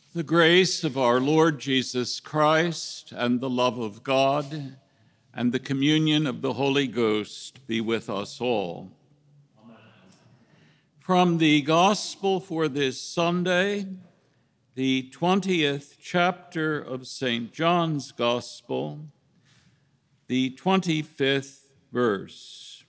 The grace of our Lord Jesus Christ and the love of God and the communion of the Holy Ghost be with us all. Amen. From the Gospel for this Sunday, the 20th chapter of St. John's Gospel, the 25th verse.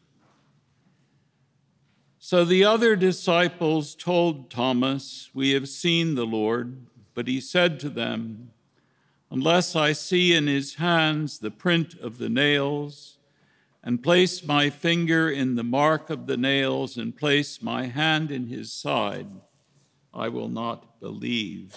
So the other disciples told Thomas, "We have seen the Lord." But he said to them, "Unless I see in his hands the print of the nails, and place my finger in the mark of the nails, and place my hand in his side, I will not believe."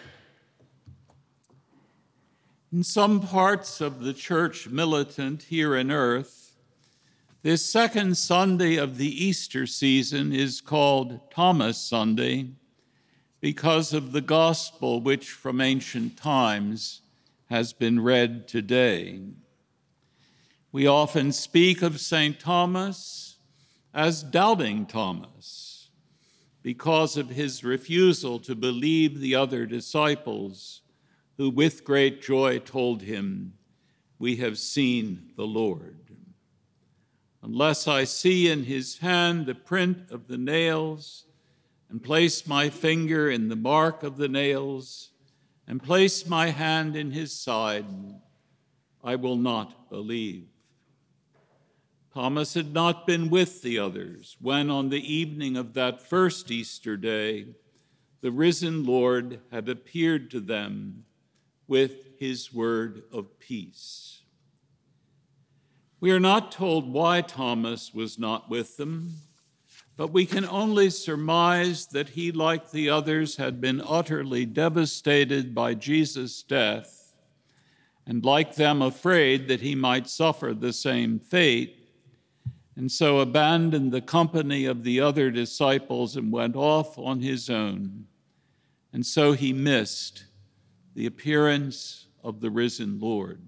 In some parts of the church militant here on earth, this second Sunday of the Easter season is called Thomas Sunday, because of the gospel which from ancient times has been read today. We often speak of St. Thomas as doubting Thomas because of his refusal to believe the other disciples who with great joy told him, "We have seen the Lord." Unless I see in his hand the print of the nails, and place my finger in the mark of the nails, and place my hand in his side, I will not believe. Thomas had not been with the others when, on the evening of that first Easter day, the risen Lord had appeared to them with his word of peace. We are not told why Thomas was not with them, but we can only surmise that he, like the others, had been utterly devastated by Jesus' death, and like them, afraid that he might suffer the same fate, and so abandoned the company of the other disciples and went off on his own. And so he missed the appearance of the risen Lord.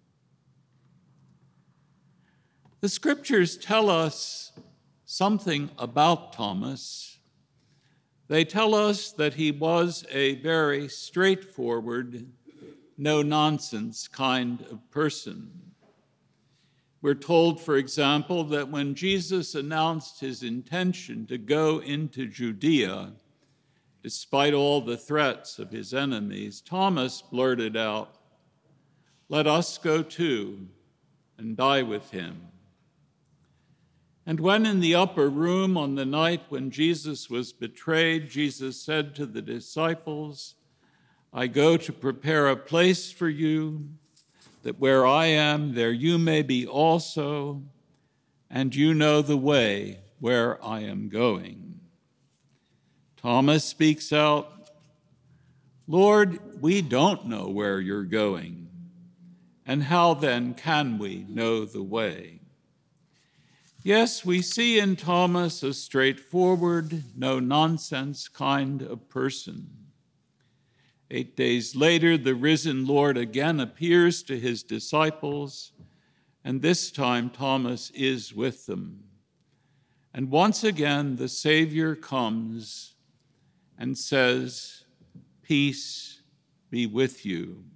The scriptures tell us something about Thomas. They tell us that he was a very straightforward, no-nonsense kind of person. We're told, for example, that when Jesus announced his intention to go into Judea, despite all the threats of his enemies, Thomas blurted out, "Let us go too and die with him." And when in the upper room on the night when Jesus was betrayed, Jesus said to the disciples, "I go to prepare a place for you, that where I am, there you may be also, and you know the way where I am going." Thomas speaks out, "Lord, we don't know where you're going, and how then can we know the way?" Yes, we see in Thomas a straightforward, no-nonsense kind of person. 8 days later, the risen Lord again appears to his disciples, and this time Thomas is with them. And once again, the Savior comes and says, "Peace be with you."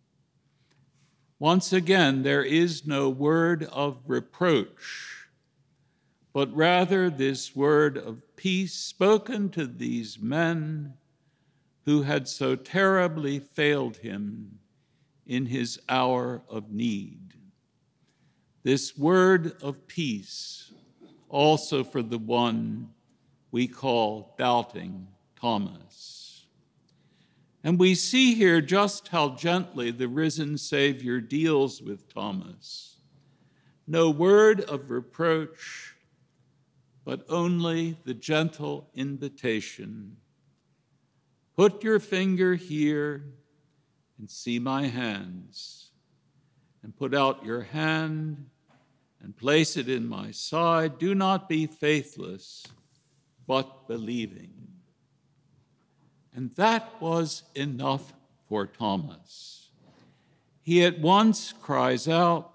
Once again, there is no word of reproach, but rather this word of peace spoken to these men who had so terribly failed him in his hour of need. This word of peace also for the one we call doubting Thomas. And we see here just how gently the risen Savior deals with Thomas. No word of reproach, but only the gentle invitation, "Put your finger here and see my hands, and put out your hand and place it in my side. Do not be faithless, but believing." And that was enough for Thomas. He at once cries out,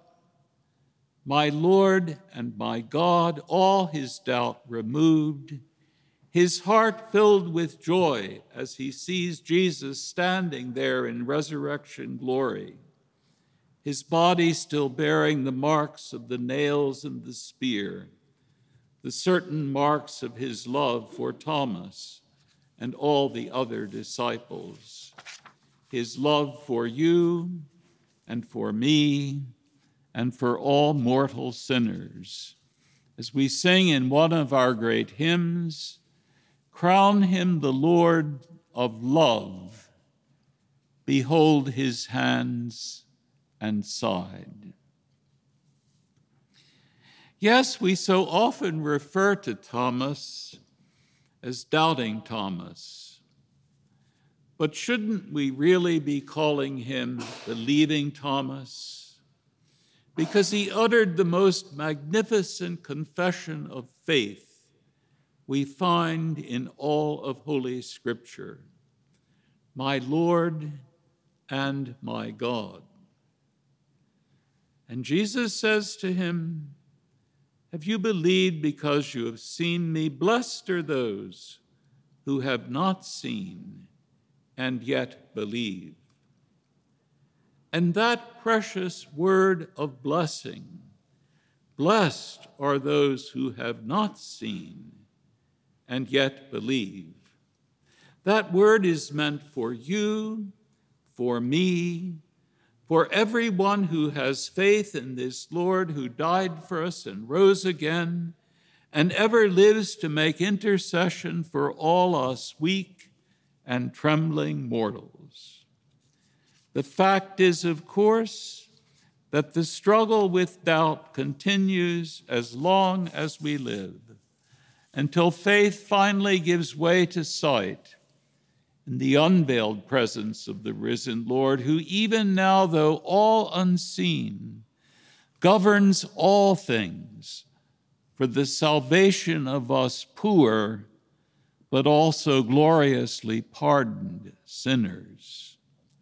"My Lord and my God," all his doubt removed. his heart filled with joy as he sees Jesus standing there in resurrection glory, his body still bearing the marks of the nails and the spear, the certain marks of his love for Thomas and all the other disciples, his love for you and for me and for all mortal sinners. As we sing in one of our great hymns, crown him the Lord of love, behold his hands and side. Yes, we so often refer to Thomas as doubting Thomas, but shouldn't we really be calling him believing Thomas? Because he uttered the most magnificent confession of faith we find in all of Holy Scripture, my Lord and my God. And Jesus says to him, have you believed because you have seen me? Blessed are those who have not seen and yet believe. And that precious word of blessing, blessed are those who have not seen and yet believe. That word is meant for you, for me, for everyone who has faith in this Lord who died for us and rose again and ever lives to make intercession for all us weak and trembling mortals. The fact is, of course, that the struggle with doubt continues as long as we live, until faith finally gives way to sight in the unveiled presence of the risen Lord, who even now, though all unseen, governs all things for the salvation of us poor, but also gloriously pardoned sinners.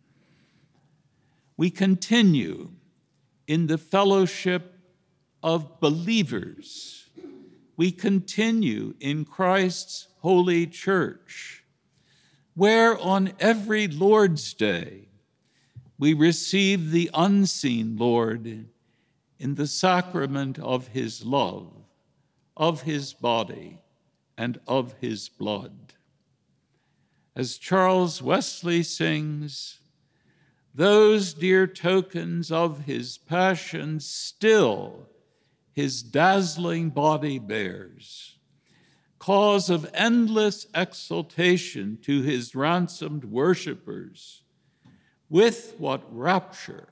We continue in the fellowship of believers. We continue in Christ's holy church, where on every Lord's Day we receive the unseen Lord in the sacrament of his love, of his body, and of his blood. As Charles Wesley sings, those dear tokens of his passion still his dazzling body bears, cause of endless exultation to his ransomed worshipers. With what rapture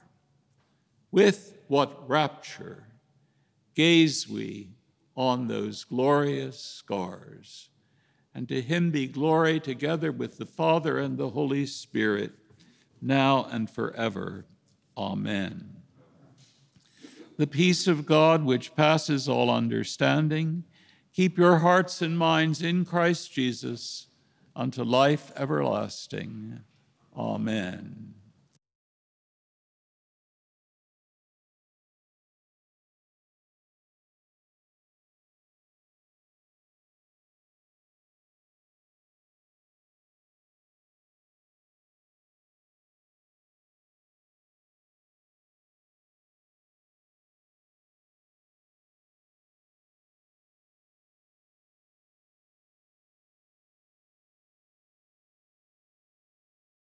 gaze we on those glorious scars. And to him be glory together with the Father and the Holy Spirit, now and forever. Amen. The peace of God, which passes all understanding, keep your hearts and minds in Christ Jesus unto life everlasting. Amen.